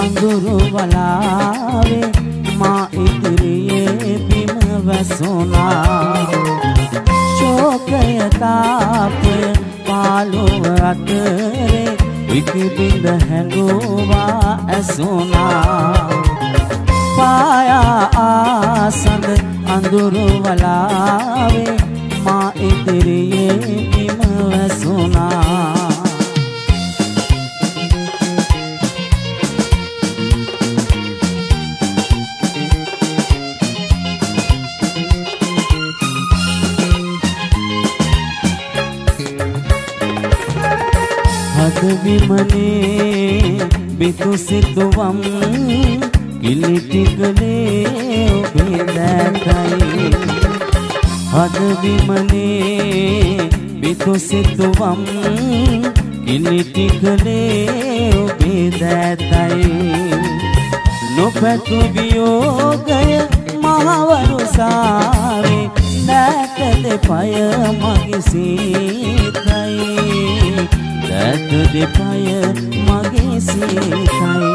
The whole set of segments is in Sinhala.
අඳුරු වලාවේ මා ඉදිරියේ බිම වැසුණා. ශෝකය තාපය පාළුව අතරේ විකිබිඳ හැඬුවා ඇසුණා. පායා ආසඳ අඳුරු වලාවේ මා ඉදිරියේ බිම වැසුණා. හද විමනේ බිතු සිතුවම් කිලිටි කලේ ඔබේ දැකයි. හද විමනේ බිතු සිතුවම් කිලිටි කලේ ඔබේ දැකයි. නොපැතු වියෝගය මහවරුසාවේ දැක දෙපය මගේ සීතයි. දැක දෙපය මගේ සීතයි.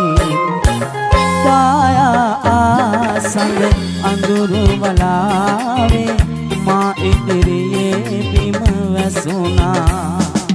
පායා ආසඳ අඳුරු වලාවේ මා ඉදිරියේ බිම වැසුණා.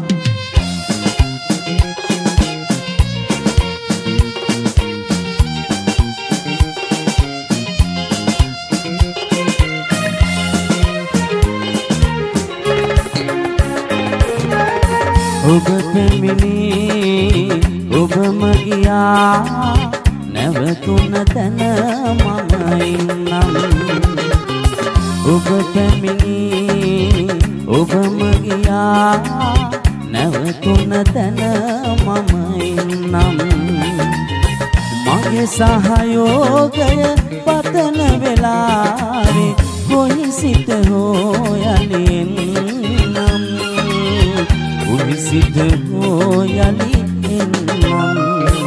ඔබ පැමිණි ඔබම ගියා නැවතුන තැන මම ඉන්නම්. ඔබ පැමිණි ඔබම ගියා නැවතුන තැන මම ඉන්නම්. මගේ සහයෝගය පතන වෙලාවේ කොයි සිට හෝ යලින්නම්. කොයි සිට හෝ යලින්නම්.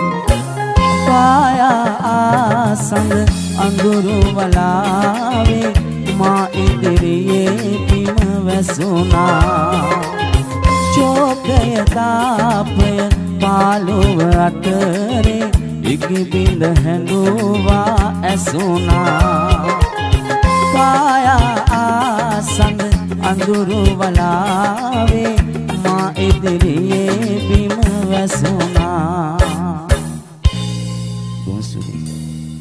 පායා ආසඳ අඳුරු වලාවේ මා ඉදිරියේ බිම වැසුණා. ශෝකය තාපය පාළුව අතරේ ඉකිබිඳ හැඬුවා ඇසුණා. පායා ආසඳ අඳුරු වලාවේ මා ඉදිරියේ බිම වැසුණා.